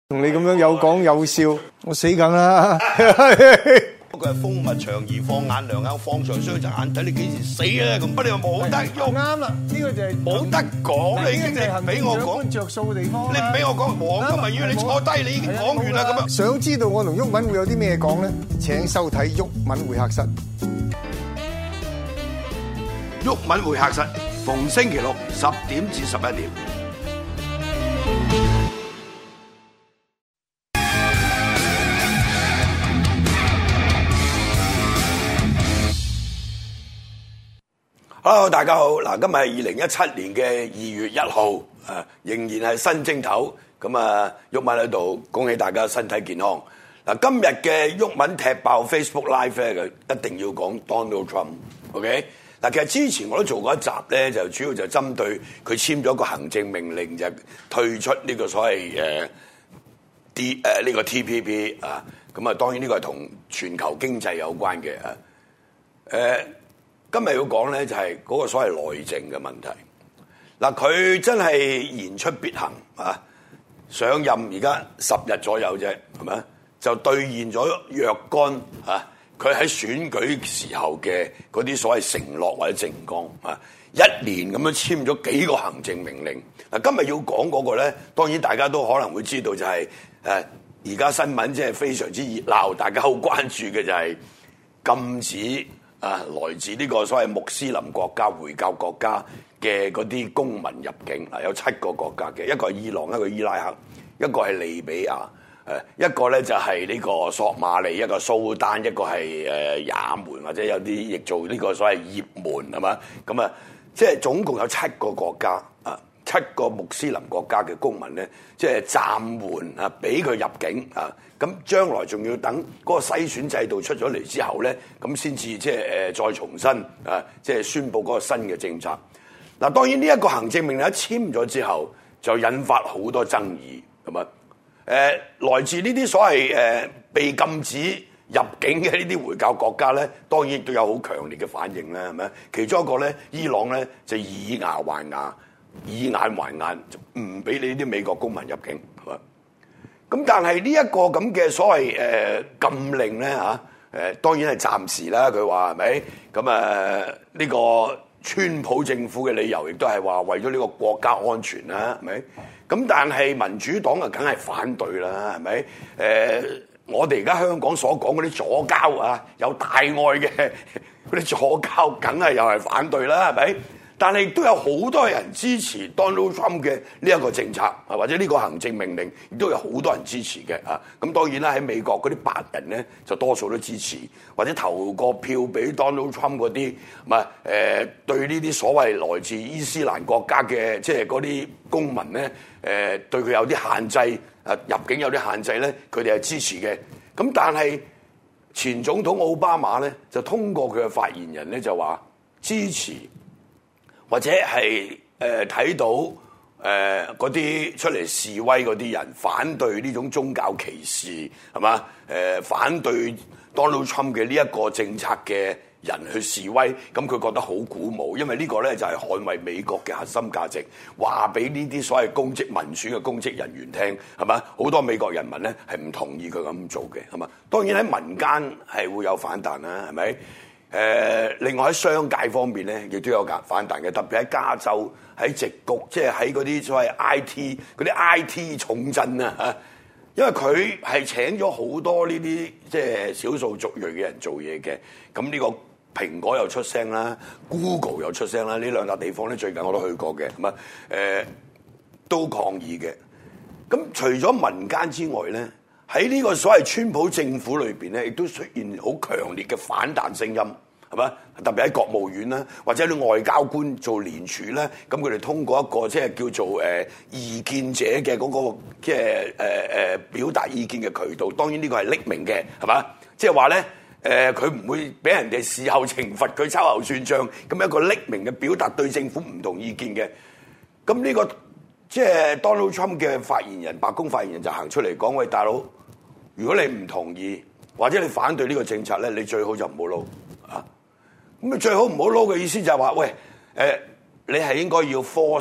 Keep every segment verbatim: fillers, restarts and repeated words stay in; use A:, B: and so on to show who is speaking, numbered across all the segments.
A: 同你咁樣有講有笑，我死梗啦！
B: 佢係風物長宜放眼量眼，放長雙隻眼睇你幾時死啊！咁不你又冇得喐，
A: 啱啦，呢個就係
B: 冇得講，你已經你俾我講
A: 着數嘅地方。
B: 你唔俾我講，黃金文宇你坐低，你已經講完啦咁樣。
A: 想知道我同毓民會有啲咩講咧？請收睇毓民會客室。
B: 毓民會客室逢星期六十點至十一點。Hello， 大家好。嗱，今日係二零一七年嘅二月一號，啊，仍然係新正頭。咁啊，毓民喺度恭喜大家身體健康。嗱，今日嘅毓民踢爆 Facebook Live 咧，一定要講 Donald Trump。OK， 嗱，其實之前我都做過一集咧，就主要就針對佢簽咗個行政命令，就退出呢個所謂誒 D 誒呢個 T P P 啊。咁啊，當然呢個係同全球經濟有關嘅啊。誒。今日要講咧就係嗰個所謂內政嘅問題。嗱，佢真係言出必行啊！上任而家十日左右啫，係咪？就兌現咗若干啊！佢喺選舉時候嘅嗰啲所謂承諾或者政綱啊，一年咁樣簽咗幾個行政命令。嗱，今日要講嗰個咧，當然大家都可能會知道就係誒而家新聞即係非常之熱鬧，大家好關注嘅就係禁止。啊，來自呢個所謂穆斯林國家、回教國家嘅嗰啲公民入境，嗱，有七個國家嘅，一個係伊朗，一個伊拉克，一個係利比亞，誒一個咧就係呢個索馬里，一個蘇丹，一個係誒也門或者有啲亦做呢個所謂葉門係嘛？咁啊，即係總共有七個國家啊，七個穆斯林國家嘅公民咧，即係暫緩啊，俾佢入境啊。咁將來仲要等嗰個篩選制度出咗嚟之後咧，咁先至即係誒再重新啊，即係宣佈嗰個新嘅政策。嗱，當然呢一個行政命令一簽咗之後，就引發好多爭議，咁啊誒，來自呢啲所謂誒被禁止入境嘅呢啲回教國家咧，當然亦都有好強烈嘅反應啦，係咪？其中一個咧，伊朗咧就以牙還牙，以眼還眼，就唔俾你呢啲美國公民入境，係嘛？咁但係呢一個咁嘅所謂誒、呃、禁令咧嚇誒，當然係暫時啦。佢話係咪？咁啊呢個川普政府嘅理由亦都係話為咗呢個國家安全啦，係咪？咁但係民主黨啊，梗係反對啦，係咪？誒、呃，我哋而家香港所講嗰啲左膠啊，有大愛嘅嗰啲左膠，梗係又係反對啦，係咪？但係亦都有好多人支持 Donald Trump 嘅呢一個政策，啊或者呢個行政命令，亦都有好多人支持嘅啊。咁當然啦，喺美國嗰啲白人咧，就多數都支持，或者投個票俾 Donald Trump 嗰啲，唔係誒對呢啲所謂來自伊斯蘭國家嘅即係嗰啲公民咧，誒、呃、對佢有啲限制，啊入境有啲限制咧，佢哋係支持嘅。咁但係前總統奧巴馬咧，就通過佢嘅發言人咧，就話支持。或者係誒睇到誒嗰啲出嚟示威嗰啲人反對呢種宗教歧視係嘛？誒、呃、反對 Donald Trump 嘅呢一個政策嘅人去示威，咁佢覺得好鼓舞，因為呢個咧就係捍衛美國嘅核心價值，話俾呢啲所謂公職民選嘅公職人員聽係嘛？好多美國人民咧係唔同意佢咁做嘅係嘛？當然喺民間係會有反彈啦，係咪？誒、呃，另外喺商界方面咧，亦都有反反彈嘅，特別喺加州，喺矽谷，即係喺嗰啲所謂 I T 嗰啲 I T 重鎮啊嚇，因為佢係請咗好多呢啲即係少數族裔嘅人做嘢嘅，咁呢個蘋果又出聲啦 ，Google 又出聲啦，呢兩笪地方咧最近我都去過嘅，咁啊誒都抗議嘅。咁除咗民間之外咧，喺呢個所謂川普政府裏邊咧，亦都出現好強烈嘅反彈聲音，係嘛？特別喺國務院啦，或者啲外交官做聯署咧，咁佢哋通過一個即係叫做誒意見者嘅嗰個即係誒誒表達意見嘅渠道。當然呢個係匿名嘅，係嘛？即係話咧誒，佢唔會俾人哋事後懲罰佢秋後算賬，咁一個匿名嘅表達對政府唔同意見嘅。咁呢個即係 Donald Trump 嘅發言人，白宮發言人就行出嚟講：喂，大佬！如果你唔同意或者你反對呢個政策咧，你最好就唔好撈啊！咁啊最好唔好撈嘅意思就係話，喂，誒、呃，你係應該要 forced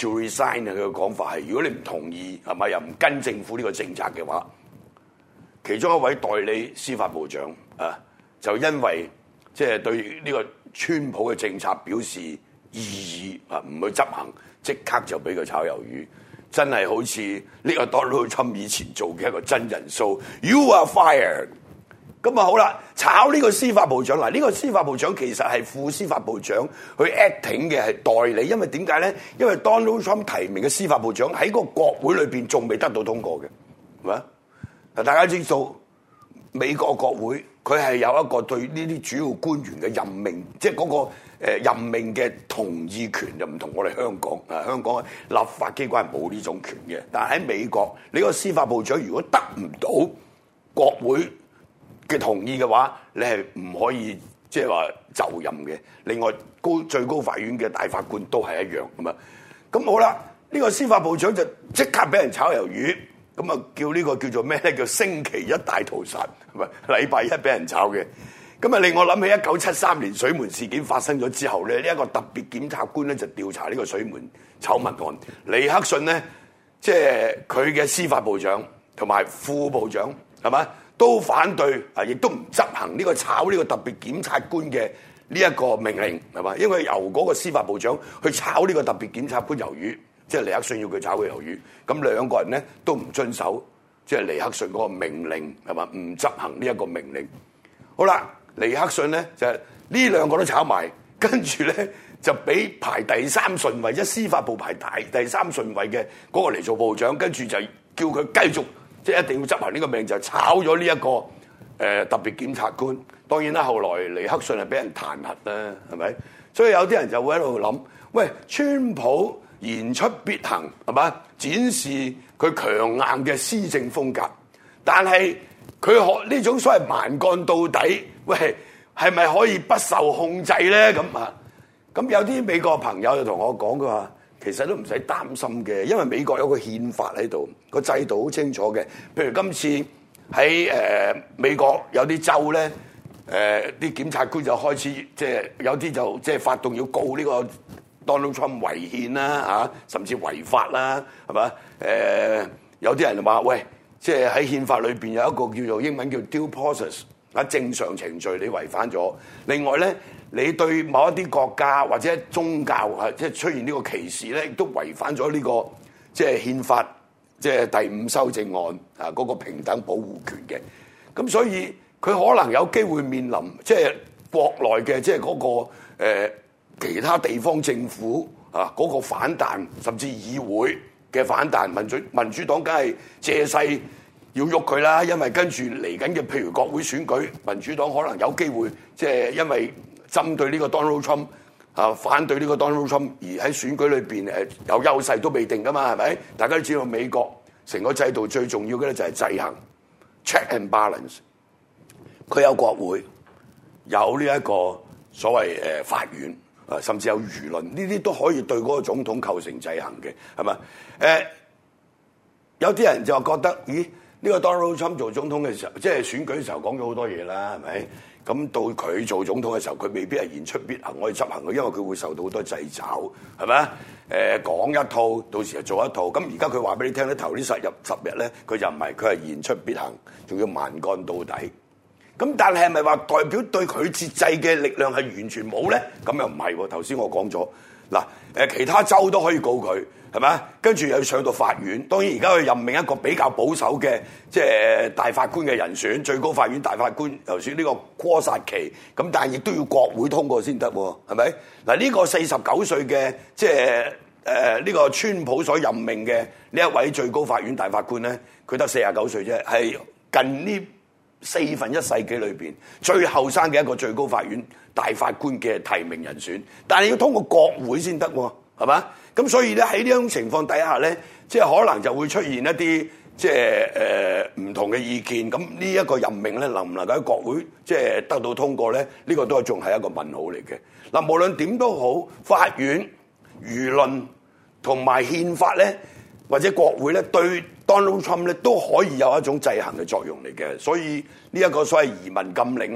B: to resign 佢嘅講法係，如果你唔同意係咪又唔跟政府呢個政策嘅話，其中一位代理司法部長啊，就因為即係、就是、對呢個川普嘅政策表示異議啊，唔去執行，即刻就俾佢炒魷魚，真係好似呢個 Donald Trump 以前做嘅一個真人 show。You are fired。咁啊好啦，炒呢個司法部長嗱，呢、呢個司法部長其實係副司法部長去 acting 嘅係代理，因為點解咧？因為 Donald Trump 提名嘅司法部長喺個國會裏邊仲未得到通過嘅，係咪？嗱，大家知道美國國會佢係有一個對呢啲主要官員嘅任命，即係嗰個誒任命嘅同意權就唔同我哋香港啊，香港立法機關係冇呢種權嘅，但係喺美國，你個司法部長如果得唔到國會嘅同意嘅話，你係唔可以即係話就任嘅。另外高最高法院嘅大法官都係一樣咁啊。咁好啦，呢個司法部長就即刻俾人炒魷魚，咁啊叫呢個叫做咩咧？叫星期一大屠殺，係咪？禮拜一俾人炒嘅。咁啊令我諗起一九七三年水門事件發生咗之後咧，呢一個特別檢察官咧就調查呢個水門醜聞案。尼克遜咧，即係佢嘅司法部長同埋副部長係咪？都反對啊，亦都唔執行呢個炒呢個特別檢察官嘅呢一個命令，係嘛？因為由嗰個司法部長去炒呢個特別檢察官魷魚，即係尼克遜要佢炒佢魷魚，咁兩個人咧都唔遵守即係尼克遜嗰個命令，係嘛？唔執行呢一個命令。好啦，尼克遜咧就係呢兩個都炒埋，跟住咧就俾排第三順位，即係司法部排第第三順位嘅嗰個嚟做部長，跟住就叫佢繼續。即係一定要執行呢個命，就炒咗呢一個誒、呃、特別檢察官。當然啦，後來尼克遜係俾人彈劾啦，係咪？所以有啲人就會喺度諗：喂，川普言出必行，係嘛？展示佢強硬嘅施政風格，但係佢學呢種所謂蠻幹到底，喂，係咪可以不受控制咧？咁啊，咁有啲美國朋友就同我講，佢話，其實都唔使擔心嘅，因為美國有個憲法喺度，個制度好清楚嘅。譬如今次喺誒、呃、美國有啲州咧，誒、呃、啲檢察官就開始即係有啲就即係發動要告呢個 Donald Trump 違憲啦嚇，甚至違法啦，係嘛？誒、呃、有啲人就話喂，即係喺憲法裏邊有一個叫做英文叫 due process 啊，正常程序你違反咗。另外咧，你對某一啲國家或者宗教啊，即係出現呢個歧視咧，亦都違反咗呢個即係憲法即係第五修正案啊嗰個平等保護權嘅。咁所以佢可能有機會面臨即係國內嘅即係嗰個誒其他地方政府啊嗰個反彈，甚至議會嘅反彈。民主民主黨梗係借勢要喐佢啦，因為跟住嚟緊嘅譬如國會選舉，民主黨可能有機會即係因為針對呢個 Donald Trump 啊，反對呢個 Donald Trump 而喺選舉裏邊誒有優勢都未定噶嘛，係咪？大家都知道美國成個制度最重要嘅咧就係制衡 check and balance， 佢有國會，有呢一個所謂誒法院啊，甚至有輿論，呢啲都可以對嗰個總統構成制衡嘅，係嘛？誒有啲人就覺得，咦？呢個 Donald Trump 做總統嘅時候，即係選舉嘅時候講咗好多嘢啦，係咪？咁到佢做總統嘅時候，佢未必係言出必行，可以執行嘅，因為佢會受到好多掣肘，係咪？誒、呃、講一套，到時就做一套。咁而家佢話俾你聽咧，頭呢十日十日咧，佢就唔係，佢係言出必行，仲要蠻幹到底。咁但係係咪話代表對佢節制嘅力量係完全冇咧？咁又唔係喎。頭先我講咗嗱，誒其他州都可以告佢。係咪？跟住又要上到法院。當然而家佢任命一個比較保守嘅即係大法官嘅人選，最高法院大法官，尤其呢個柯薩奇。咁但係亦都要國會通過先得，係咪？嗱、這、呢個四十九歲嘅即係誒呢個川普所任命嘅呢一位最高法院大法官咧，佢得四十九歲啫，係近呢四分一世紀裏邊最後生嘅一個最高法院大法官嘅提名人選。但係要通過國會先得，係嘛？咁所以咧喺呢種情況底下咧，即係可能就會出現一啲即係誒唔同嘅意見。咁呢一個任命咧，能唔能夠喺國會即係得到通過咧？呢個都仲係一個問號嚟嘅。嗱，無論點都好，法院、輿論同埋憲法咧，或者國會咧，對 Donald Trump 咧都可以有一種制衡嘅作用嚟嘅。所以呢一個所謂移民禁令咧，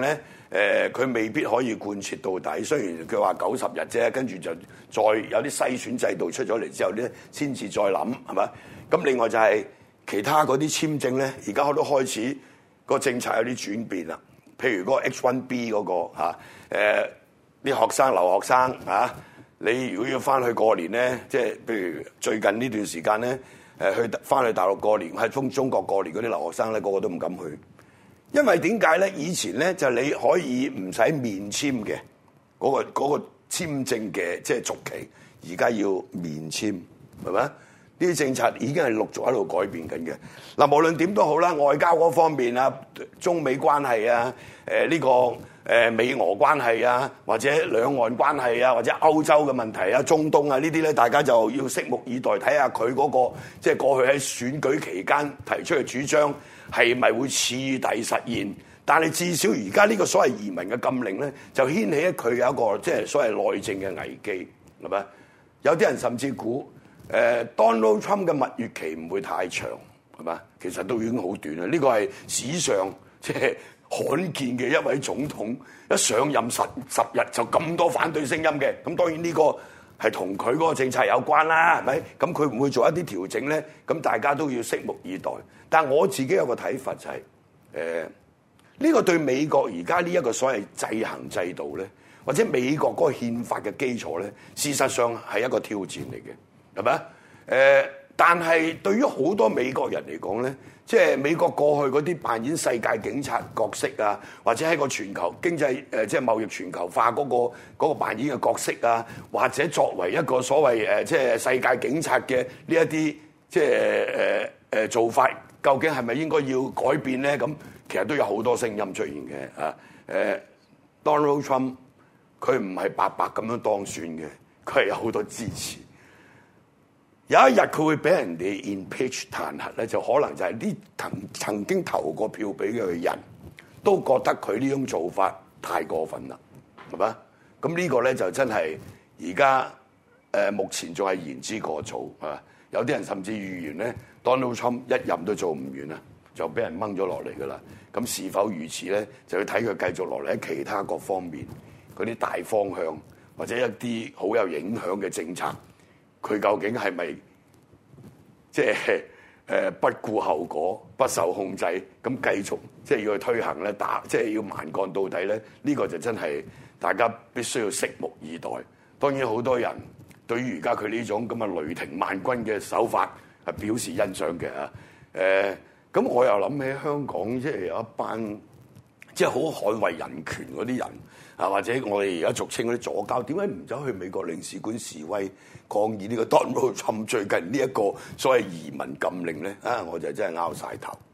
B: 誒佢未必可以貫徹到底。雖然佢話九十日啫，跟住就再有啲篩選制度出咗嚟之後咧，先至再諗係咪？咁另外就係其他嗰啲簽證咧，而家都開始個政策有啲轉變啦。譬如嗰個 H 一 B 嗰個嚇誒啲學生留學生嚇，你如果要翻去過年咧，即係譬如最近呢段時間咧。誒去翻去大陸過年，喺中中國過年嗰啲留學生咧，個個都唔敢去，因為點解咧？以前咧就你可以唔使面簽嘅嗰個嗰個簽證嘅即係續期，而家要面簽，係咪？呢啲政策已經係陸續喺度改變緊嘅。嗱，無論點都好啦，外交嗰方面啊，中美關係啊，誒呢個。誒美俄關係啊，或者兩岸關係啊，或者歐洲嘅問題啊、中東啊呢啲咧，大家就要拭目以待，睇下佢嗰個即係過去喺選舉期間提出嘅主張係咪會次第實現？但係至少而家呢個所謂移民嘅禁令咧，就掀起佢有一個即係所謂內政嘅危機，係咪？有啲人甚至估誒 Donald Trump 嘅蜜月期唔會太長，係咪？其實都已經好短啦。呢個係史上即係罕見嘅一位總統一上任十十日就咁多反對聲音嘅，咁當然呢個係同佢嗰個政策有關啦，係咪？咁佢唔會做一啲調整咧，咁大家都要拭目以待。但我自己有個睇法就係、是，誒、呃、呢、這個對美國而家呢一個所謂制衡制度咧，或者美國嗰個憲法嘅基礎咧，事實上係一個挑戰嚟嘅，係咪？誒、呃，但係對於好多美國人嚟講咧。即係美國過去嗰啲扮演世界警察角色啊，或者喺個全球經濟誒即係貿易全球化嗰個嗰個扮演嘅角色啊，或者作為一個所謂誒即係世界警察嘅呢一啲即係誒誒做法，究竟係咪應該要改變咧？咁其實都有好多聲音出現嘅啊誒 Donald Trump 佢唔係白白咁樣當選嘅，佢係有好多支持。有一日佢會俾人哋 impeach 彈劾咧，就可能就係啲曾曾經投過票俾佢嘅人都覺得佢呢種做法太過分啦，係嘛？咁呢個咧就真係而家誒目前仲係言之過早啊！有啲人甚至預言咧 Donald Trump 一任都做唔完啊，就俾人掹咗落嚟噶啦。咁是否如此咧？就要睇佢繼續落嚟喺其他各方面嗰啲大方向或者一啲好有影響嘅政策。佢究竟係咪即係誒不顧後果、不受控制咁繼續即係要去推行咧？打即係要蠻幹到底咧？呢個就真係大家必須要拭目以待。當然好多人對於而家佢呢種咁嘅雷霆萬鈞嘅手法係表示欣賞嘅啊。誒咁我又諗起香港即係有一班即係好捍衛人權嗰啲人啊，或者我哋而家俗稱嗰啲左膠，點解唔走去美國領事館示威抗議呢個 Donald Trump 最近呢一個所謂移民禁令咧？啊，我就真係拗晒頭。